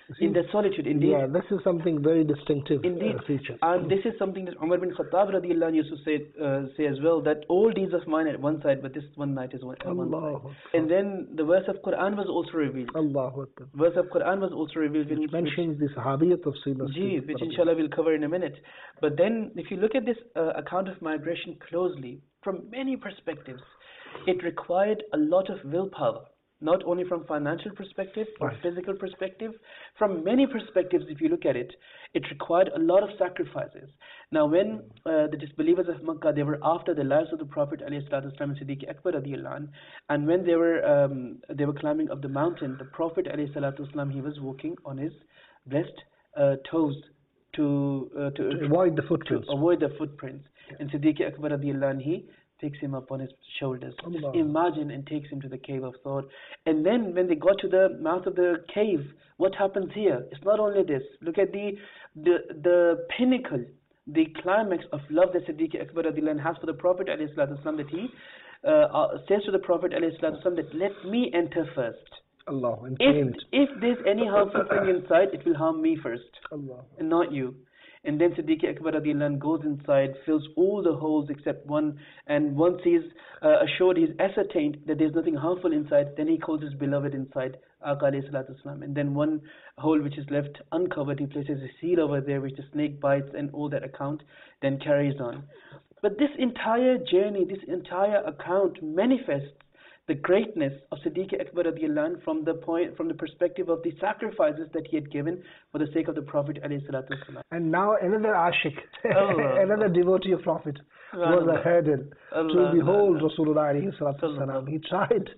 in their solitude. Indeed, yeah, this is something very distinctive indeed, feature. and this is something that Umar bin Khattab radiallahu anhu used to say as well, that all deeds of mine at one side, but this one night is one side. Allahu And then the verse of Quran was also revealed. Allahu Akbar. Verse of Quran was also revealed, Which mentions the sahabiyat of Sayyidina Ji, Siddiq which radiallahu inshallah we'll cover in a minute. But then if you look at this account of migration closely, from many perspectives, it required a lot of willpower, not only from financial perspective or Right. physical perspective, from many perspectives if you look at it, it required a lot of sacrifices. Now when the disbelievers of Makkah, they were after the lives of the Prophet ﷺ and Siddiq Akbar radiallahu anh, and when they were climbing up the mountain, the Prophet ﷺ, he was walking on his blessed toes to avoid the footprints. avoid the footprints. And Siddiq Akbar radiallahu anh, he picks him up on his shoulders. Just Allah. imagine, and takes him to the cave of Thawr. And then when they got to the mouth of the cave, what happens here? It's not only this. Look at the pinnacle, the climax of love that Siddiq Akbar radiallahu anh has for the Prophet ﷺ, that he says to the Prophet ﷺ that let me enter first. Allah, and If there's any harmful thing inside, it will harm me first, Allah. and not you. And then Siddiq Akbar radiallahu anh goes inside, fills all the holes except one, and once he's assured, he's ascertained that there's nothing harmful inside, then he calls his beloved inside, Aqa alayhi salatu wasalam. And then one hole which is left uncovered, he places a seal over there which the snake bites, and all that account then carries on. But this entire journey, this entire account manifests the greatness of Siddiq Akbar radiallahu anh from the perspective of the sacrifices that he had given for the sake of the Prophet alayhi salatu wasalam. And now another ashik, Allah. another devotee of Prophet was Allah. a hurdle Allah. to behold Rasulullah alayhi salatu wasalam. He tried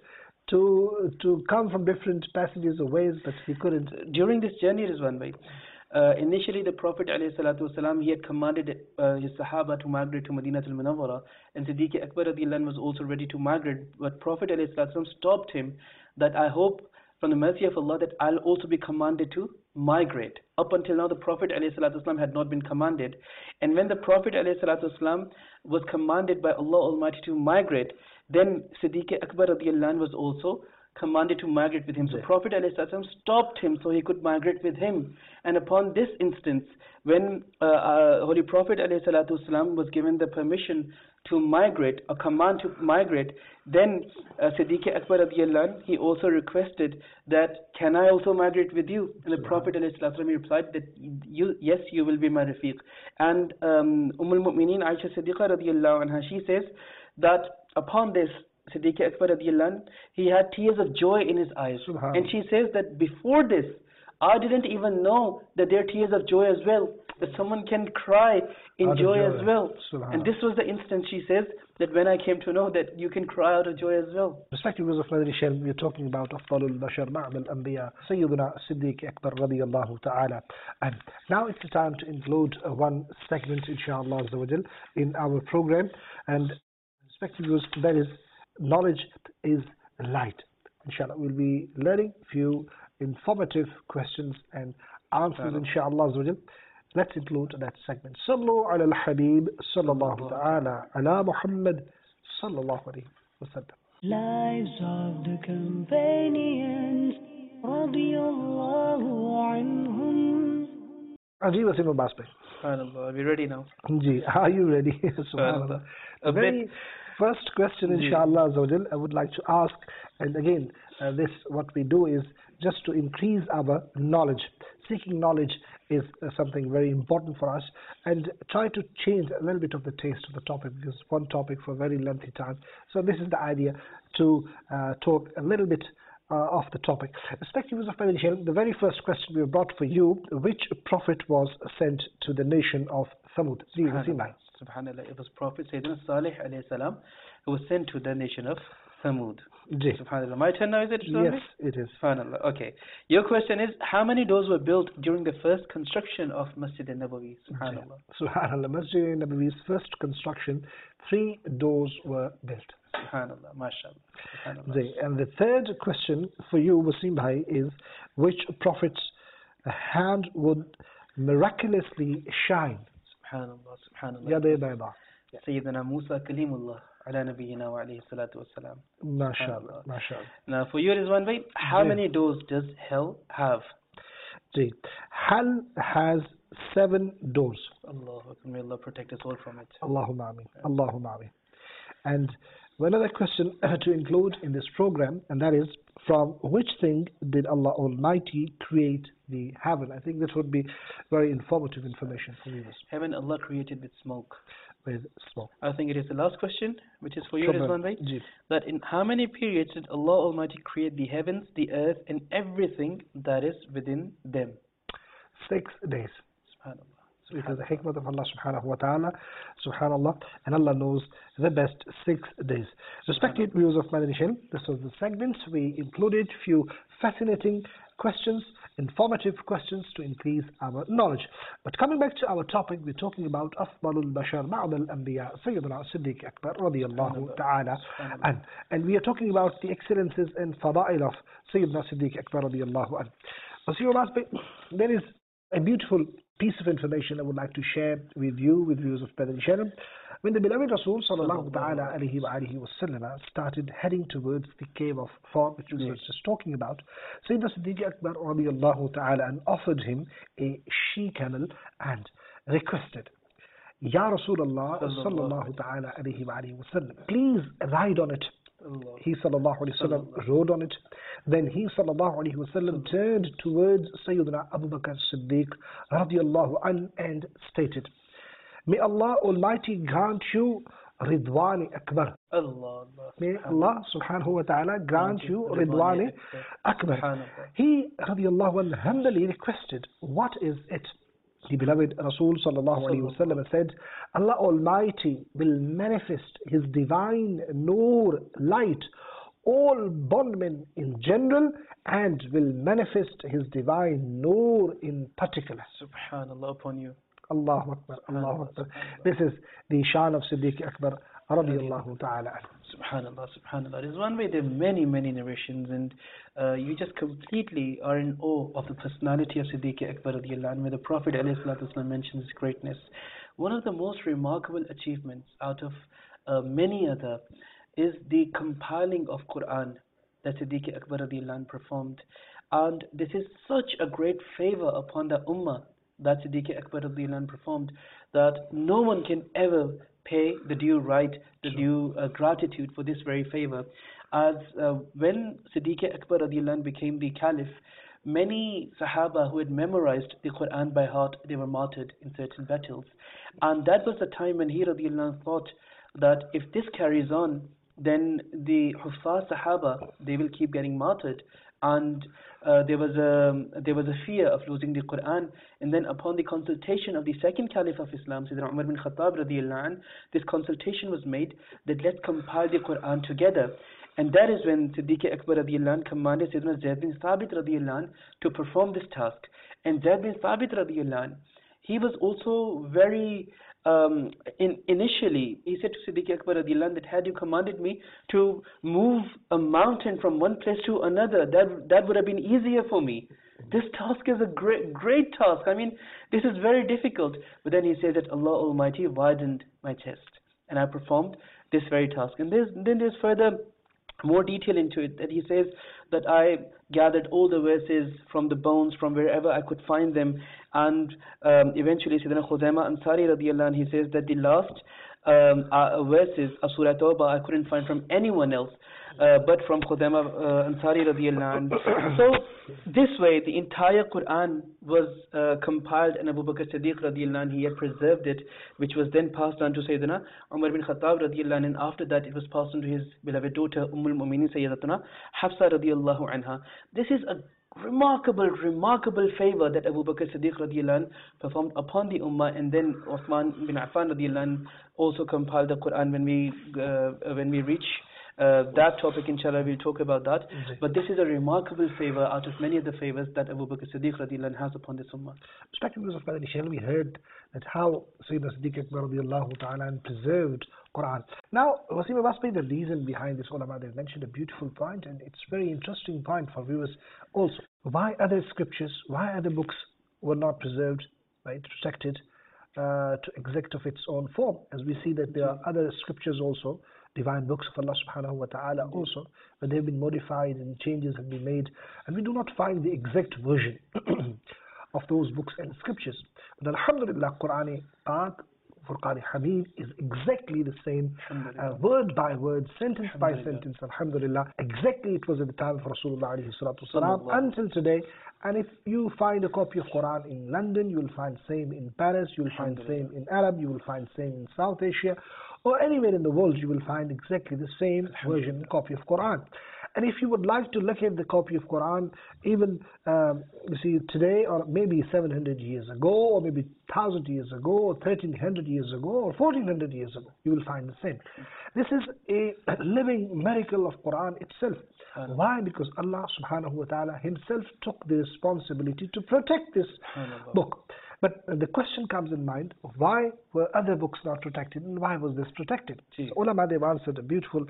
to come from different passages or ways, but he couldn't. During this journey, Rizwan bhai, initially the Prophet ﷺ, he had commanded his Sahaba to migrate to Madinah al-Munawwara, and Siddiq Akbar radiallahu anh was also ready to migrate, but Prophet ﷺ stopped him, that I hope from the mercy of Allah that I'll also be commanded to migrate. Up until now the Prophet ﷺ had not been commanded, and when the Prophet ﷺ was commanded by Allah Almighty to migrate, then Siddiq Akbar radiallahu anh was also commanded to migrate with him. So Prophet ﷺ stopped him so he could migrate with him. And upon this instance, when Holy Prophet ﷺ was given the permission to migrate, a command to migrate, then Siddiq Akbar radiallahu anh, he also requested that, can I also migrate with you? And the Prophet ﷺ replied that, yes, you will be my rafiq. And al-Mu'mineen Aisha Siddiqa radiallahu anha, she says that upon this, Siddiq Akbar radiallahu anh, he had tears of joy in his eyes. And she says that before this, I didn't even know that there are tears of joy as well, that someone can cry in joy as well. And this was the instance, she says, that when I came to know that you can cry out of joy as well. Respected viewers of Madani Channel, we are talking about Afdalul Bashar Ma'am al-Anbiya, Sayyiduna Siddiq Akbar radiyallahu ta'ala. And now it's the time to include one segment, inshallah azza wa jal, in our program. And respected viewers, that is, knowledge is light. Inshallah, we'll be learning few informative questions and answers, inshallah azza wa jal. Let's include that segment. Sallu ala al-Habib sallallahu ta'ala ala Muhammad sallallahu alayhi wa sallam. Lives of the companions, radiyallahu anhum. Ajib Wasim Abbas bhai. SubhanAllah, are we ready now? Ji, are you ready? Subhanallah. A Very first question, inshallah azza wa jal, I would like to ask, and again, this what we do is just to increase our knowledge. Seeking knowledge is something very important for us, and try to change a little bit of the taste of the topic, because one topic for a very lengthy time. So this is the idea, to talk a little bit off the topic. Respected viewers of Madani Channel, the very first question we brought for you: which prophet was sent to the nation of Thamud? Subhanallah, it was Prophet Sayyidina Salih alayhi salam who was sent to the nation of Thamud. Subhanallah. My turn now, is it? Yes, it is. Subhanallah. Okay. Your question is, how many doors were built during the first construction of Masjid al-Nabawi? Subhanallah. Subhanallah. Masjid al-Nabawi's first construction, 3 doors were built. Subhanallah. MashaAllah. Subhanallah. And the third question for you, Wasim bhai, is which prophet's hand would miraculously shine? Subhanallah. Subhanallah. Yadeh bayda. Sayyidina Musa Kalimullah ala nabiyyina wa alayhi salatu wassalam. MashaAllah. MashaAllah. Now for you, Rizwan bhai, how many doors does hell have? See, hell has 7 doors. Allah, may Allah protect us all from it. Allahumma ameen. Allahumma ameen. And one other question to include in this program, and that is, from which thing did Allah Almighty create the heaven? I think this would be very informative information for viewers. Heaven Allah created with smoke. With smoke. I think it is the last question, which is for you, Rizwan Bhai. Ji. That in how many periods did Allah Almighty create the heavens, the earth, and everything that is within them? 6 days. SubhanAllah. It is the hikmah of Allah subhanahu wa ta'ala, subhanallah, and Allah knows the best 6 days. Respected viewers of Madani Channel, this was the segment. We included few fascinating questions, informative questions to increase our knowledge. But coming back to our topic, we're talking about Afdalul Bashar Ba'd al-Anbiya, Sayyidina Siddiq Akbar radiyallahu ta'ala. And we are talking about the excellences and fada'il of Sayyidina Siddiq Akbar radiyallahu anhu. There is a beautiful piece of information I would like to share with you, with viewers of Madani Channel. When the beloved Rasul sallallahu ta'ala alayhi wa alihi wa sallam started heading towards the cave of Thor, which we were just talking about, Sayyidina Siddiq Akbar radiyallahu ta'ala and offered him a she-camel and requested, Ya Rasulullah sallallahu ta'ala alayhi wa alihi wa sallam, please ride on it. He sallallahu alayhi wa sallam rode on it. Then he sallallahu alayhi wa sallam turned towards Sayyidina Abu Bakr Siddiq radiyallahu an and stated, May Allah Almighty grant you Ridwani Akbar. May Allah subhanahu wa ta'ala grant you Ridwani Akbar. He radiyallahu an humbly requested, what is it? The beloved Rasul sallallahu alayhi wa sallam said, Allah Almighty will manifest His divine nur, light, all bondmen in general, and will manifest His divine nur in particular. Subhanallah upon you. Allahu Akbar, Allahu Akbar. This is the Shan of Siddiq Akbar radiyallahu ta'ala. Subhanallah, subhanallah. There's one way, there are many, many narrations, and you just completely are in awe of the personality of Siddiq Akbar radiyallahu anhu, where the Prophet ﷺ mentions his greatness. One of the most remarkable achievements out of many other is the compiling of Quran that Siddiq Akbar radiyallahu anhu performed. And this is such a great favor upon the Ummah that Siddiq Akbar radiyallahu anhu performed, that no one can ever pay the due right, the due gratitude for this very favor. As when Siddiq Akbar radiyallahu anhu became the Caliph, many Sahaba who had memorized the Quran by heart, they were martyred in certain battles. And that was the time when he radiyallahu anhu thought that if this carries on, then the Huffaz Sahaba, they will keep getting martyred. And there was a fear of losing the Quran. And then upon the consultation of the second Caliph of Islam, Sayyidina Umar bin Khattab radiyallahu anh, this consultation was made that let's compile the Quran together. And that is when Siddiq Akbar radiyallahu anh commanded Sayyidina Zayd bin Thabit radiyallahu anh to perform this task. And Zayd bin Thabit radiyallahu anh, he was also very initially, he said to Siddiq Akbar radiyallahu anh that had you commanded me to move a mountain from one place to another, that would have been easier for me. This task is a great task. I mean, this is very difficult. But then he says that Allah Almighty widened my chest, and I performed this very task. And then there's further more detail into it, that he says that I gathered all the verses from the bones, from wherever I could find them, and eventually Sayyidina Khuzaima Ansari radiyallahu anh, he says that the last verses of Surah Tawbah I couldn't find from anyone else but from Khuzaima Ansari radiyallahu anh. So this way the entire Quran was compiled, and Abu Bakr Siddiq radiyallahu anh, he had preserved it, which was then passed on to Sayyidina Umar bin Khattab radiyallahu anh, and after that it was passed on to his beloved daughter Ummul Mu'minin Sayyidatuna Hafsa radiyallahu anha. This is a remarkable favor that Abu Bakr Siddiq radiyallahu anh performed upon the Ummah. And then Uthman bin Affan radiyallahu anh also compiled the Quran. When we reach that topic, inshallah, we'll talk about that. But this is a remarkable favor out of many of the favors that Abu Bakr Siddiq radiyallahu anh has upon this Ummah. Respected viewers of Madani Channel, we heard that how Sayyidina Siddiq Akbar radiyallahu ta'ala and preserved Quran. Now, Wasim Abbas, the reason behind this ulama, they've mentioned a beautiful point, and it's a very interesting point for viewers also. Why other scriptures, why other books were not preserved, right, protected to exact of its own form? As we see that there are other scriptures also, divine books of Allah subhanahu wa ta'ala also, but they've been modified and changes have been made, and we do not find the exact version. of those books and scriptures. But alhamdulillah, Quran Pak, Furqan Hamid is exactly the same, word by word, sentence by sentence, alhamdulillah. Exactly it was at the time of Rasulullah alayhi salatu wasalam until today. And if you find a copy of Quran in London, you will find same in Paris, you will find same in Arab, you will find same in South Asia, or anywhere in the world, you will find exactly the same version, copy of Quran. And if you would like to look at the copy of Quran, even you see today, or maybe 700 years ago, or maybe 1,000 years ago, or 1,300 years ago, or 1,400 years ago, you will find the same. This is a living miracle of Quran itself. Why? Because Allah subhanahu wa ta'ala himself took the responsibility to protect this book. But the question comes in mind, why were other books not protected, and why was this protected? So ulama, they've answered a beautiful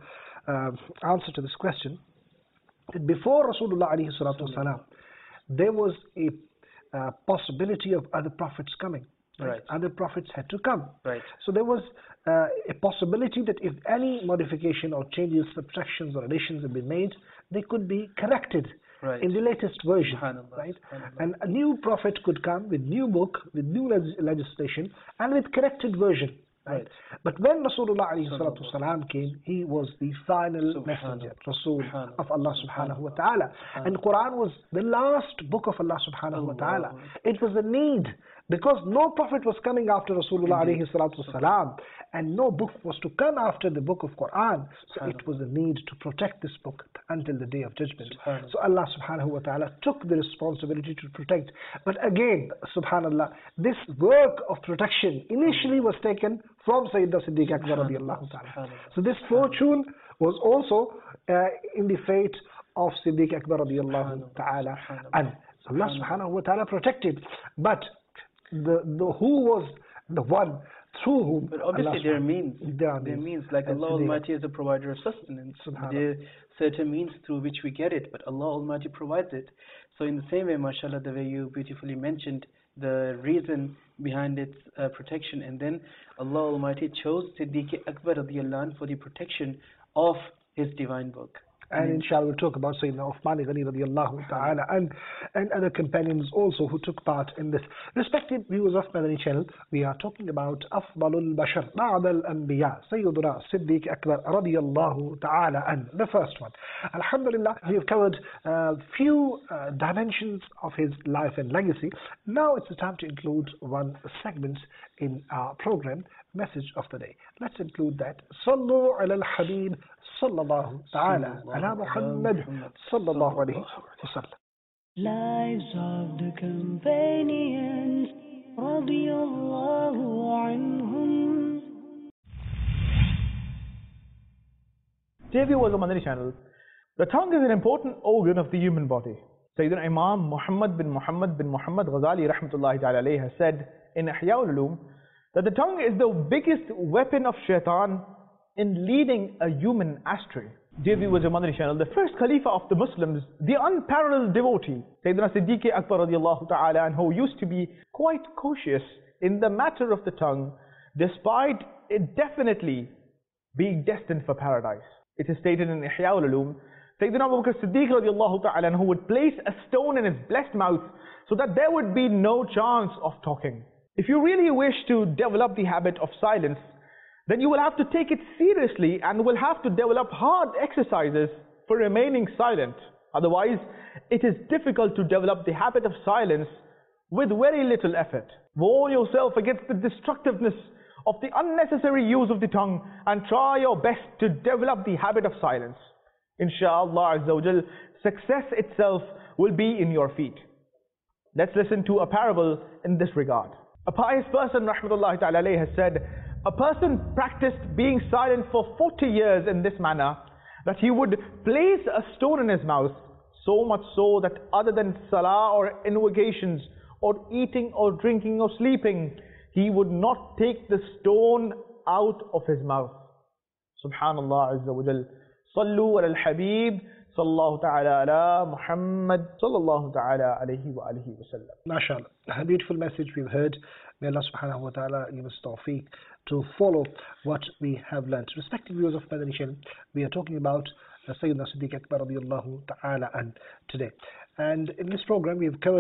answer to this question. That before Rasulullah alayhi salatu wasalam, there was a possibility of other prophets coming. Right. Other prophets had to come. Right. So there was a possibility that if any modification or changes, subtractions or additions have been made, they could be corrected in the latest version. Right. And a new prophet could come with new book, with new legislation, and with corrected version. Right. But when Rasulullah ﷺ came, he was the final messenger, Rasul of Allah subhanahu wa ta'ala. And Quran was the last book of Allah subhanahu wa ta'ala. It was a need, because no prophet was coming after Rasulullah ﷺ, and no book was to come after the book of Quran. So it was a need to protect this book until the day of judgment. So Allah subhanahu wa ta'ala took the responsibility to protect. But again, subhanallah, this work of protection initially was taken from Sayyidina Siddiq Akbar radiallahu ta'ala. So this fortune was also in the fate of Siddiq Akbar radiallahu ta'ala. And Allah subhanahu wa ta'ala protected. But the who was the one through whom, but obviously there are means. There are means, like Allah Almighty is a provider of sustenance. There are certain means through which we get it, but Allah Almighty provides it. So in the same way, mashallah, the way you beautifully mentioned the reason behind its protection, and then Allah Almighty chose Siddiq Akbar radiallahu anhu for the protection of his divine book. And inshallah we'll talk about Sayyidina Uthman Ghani radiallahu ta'ala and other companions also who took part in this. Respected viewers of Madani channel, we are talking about Afdalul Bashar Ba'd al-Anbiya, Sayyiduna Siddiq Akbar radiallahu ta'ala, and the first one. Alhamdulillah, we have covered few dimensions of his life and legacy. Now it's the time to include one segment in our program, Message of the Day. Let's include that. Sallu ala al-Habib sallallahu ta'ala ala Muhammad sallallahu alayhi wa sallam. Lives of the companions radiyallahu anhum. Dear viewers of Madani channel, the tongue is an important organ of the human body. Sayyidina Imam Muhammad bin Muhammad Ghazali rahmatullahi ta'ala alayhi has said in Ihya al-Ulum that the tongue is the biggest weapon of shaitan in leading a human astray. Dear viewers of Madani channel, the first Khalifa of the Muslims, the unparalleled devotee, Sayyidina Siddiq Akbar radiallahu ta'ala, and who used to be quite cautious in the matter of the tongue, despite it definitely being destined for paradise. It is stated in Ihya al-Ulum, Sayyidina Abu Bakr Siddiq radiallahu ta'ala, and who would place a stone in his blessed mouth so that there would be no chance of talking. If you really wish to develop the habit of silence, then you will have to take it seriously and will have to develop hard exercises for remaining silent. Otherwise, it is difficult to develop the habit of silence with very little effort. Warn yourself against the destructiveness of the unnecessary use of the tongue and try your best to develop the habit of silence. Insha'Allah Azza wa Jal, success itself will be in your feet. Let's listen to a parable in this regard. A pious person, rahmatullahi ta'ala alayhi, has said, a person practiced being silent for 40 years in this manner, that he would place a stone in his mouth, so much so that other than salah or invocations, or eating or drinking or sleeping, he would not take the stone out of his mouth. Subhanallah Azza wa Jal. Sallu ala al-Habib sallallahu ta'ala ala Muhammad sallallahu ta'ala alayhi wa alihi wa sallam. MashaAllah. A beautiful message we've heard. May Allah subhanahu wa ta'ala give us tawfiq to follow what we have learnt. Respected viewers of Madani channel, we are talking about Sayyidina Siddiq Akbar radiallahu ta'ala and today. And in this program we have covered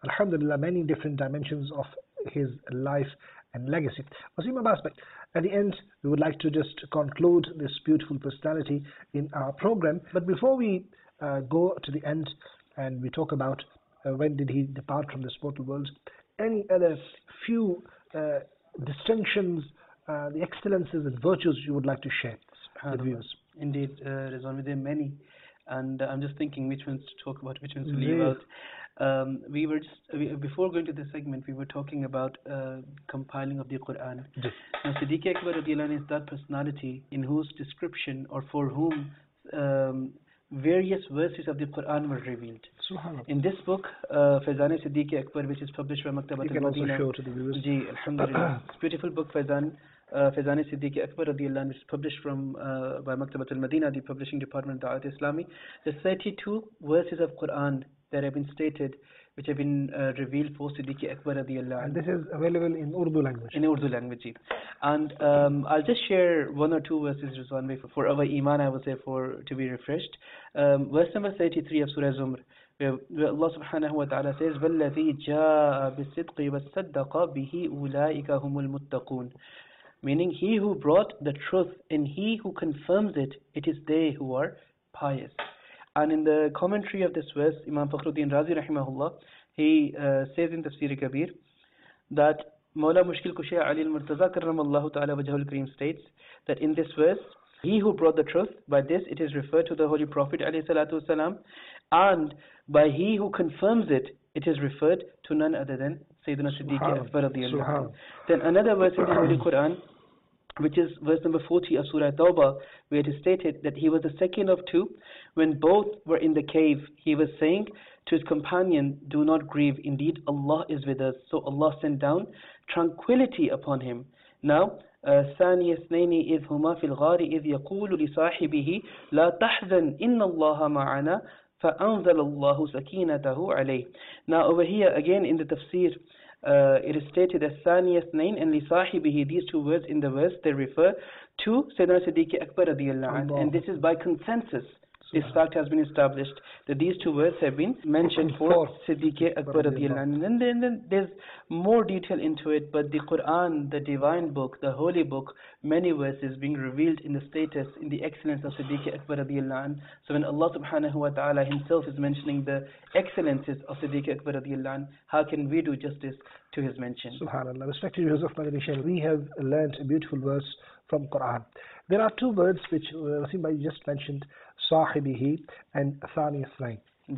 alhamdulillah, many different dimensions of his life and legacy. Wasim Abbas, at the end, we would like to just conclude this beautiful personality in our program. But before we go to the end and we talk about when did he depart from this mortal world, any other few distinctions, the excellences and virtues you would like to share with viewers? Indeed, Rizwan, with many, and I'm just thinking which ones to talk about, which ones to leave out. Before going to this segment, we were talking about compiling of the Quran. Now, Siddiq Akbar radiallahu anhu is that personality in whose description or for whom various verses of the Quran were revealed. In this book, Faizan Siddiq Akbar, which is published by Maktabat al-Madina. Show to the viewers. Alhamdulillah. It's a beautiful book, Faizan Siddiq Akbar radiallahu anhu, which is published by Maktabat al-Madina, the publishing department of Da'at Islami. There's 32 verses of Quran that have been stated, which have been revealed for Siddiq Akbar radiallahu anhu. And this is available in Urdu language. In Urdu language. And I'll just share one or two verses, Rizwan, for our iman, I would say, to be refreshed. Verse number 33 of Surah Zumr, where Allah subhanahu wa ta'ala says, وَالَّذِي جَاءَ بِالصِّدْقِ وَالصَّدَّقَ بِهِ أُولَٰئِكَ هُمُ الْمُتَّقُونَ. Meaning, he who brought the truth and he who confirms it, it is they who are pious. And in the commentary of this verse, Imam Fakhruddin Razi rahimahullah, he says in Tafsir Kabir that Mawla Mushkil Kushaya Ali al-Murtaza karramallahu ta'ala wajhul kareem states that in this verse, he who brought the truth, by this it is referred to the Holy Prophet alayhi salatu wasalam, and by he who confirms it, it is referred to none other than Sayyidina Siddiq Akbar radiyallahu anhu. Then another verse in the Holy Quran, which is verse number 40 of Surah Tawbah, where it is stated that he was the second of two. When both were in the cave, he was saying to his companion, do not grieve, indeed Allah is with us. So Allah sent down tranquility upon him. Now, ثاني اثنين إذ هما في الغار إذ يقول لصاحبه لا تحزن إن الله معنا فأنزل الله سكينته عليه. Now over here again in the tafsir, it is stated as ثاني اثنين and لصاحبه, these two words in the verse, they refer to Sayyidina Siddiq Akbar radiallahu anhu, and this is by consensus. This fact has been established that these two words have been mentioned for Siddiq Akbar radiallahu anhu. And then there's more detail into it, but the Quran, the divine book, the holy book, many verses being revealed in the status, in the excellence of Siddiq Akbar radiallahu anhu. So when Allah subhanahu wa ta'ala himself is mentioning the excellences of Siddiq Akbar radiallahu anhu, how can we do justice to his mention? Subhanallah. Respected viewers of Madani Channel, we have learned a beautiful verse from Quran. There are two words which Wasim Bhai just mentioned, Sahibihi and Thani Ithnain.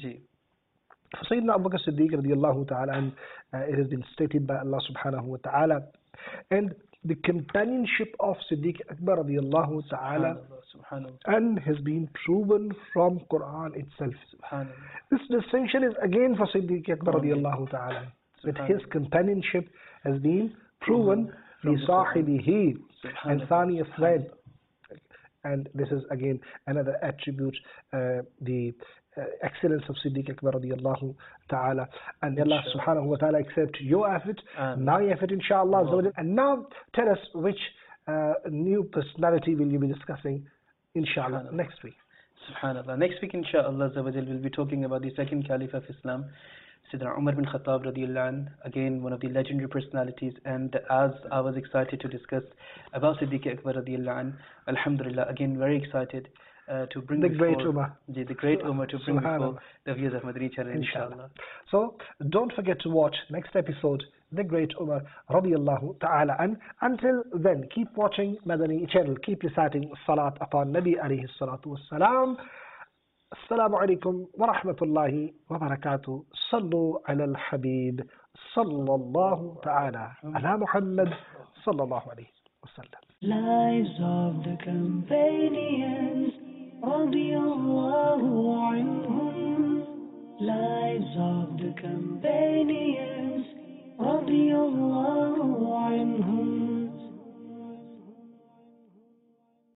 For Sayyidina Abu Bakr Siddiq radiallahu ta'ala, and it has been stated by Allah subhanahu wa ta'ala, and the companionship of Siddiq Akbar radiallahu ta'ala, and has been proven from Quran itself. This distinction is again for Siddiq Akbar radiallahu ta'ala, that his companionship has been proven from Sahibihi and Thani Ithnain. And this is again another attribute, the excellence of Siddiq Akbar radiallahu ta'ala. And Allah subhanahu wa ta'ala accept your effort, my effort inshallah. And now tell us which new personality will you be discussing inshallah next week. Subhanallah. Next week inshallah we'll be talking about the second Caliph of Islam, Sayyidina Umar bin Khattab radiallahu anh, again one of the legendary personalities. And as I was excited to discuss about Siddiq Akbar radiallahu anh, alhamdulillah, again very excited to bring the great Umar. The great Umar to bring before the viewers of Madani Channel inshallah. So don't forget to watch next episode, the great Umar radiallahu ta'ala. And until then, keep watching Madani Channel, keep reciting salat upon Nabi alayhi salatu wassalam. السلام عليكم ورحمة الله وبركاته. صلوا على الحبيب صلى الله تعالى على محمد صلى الله عليه وسلم. Lives of the companions رضي الله عنهم. Lives of the companions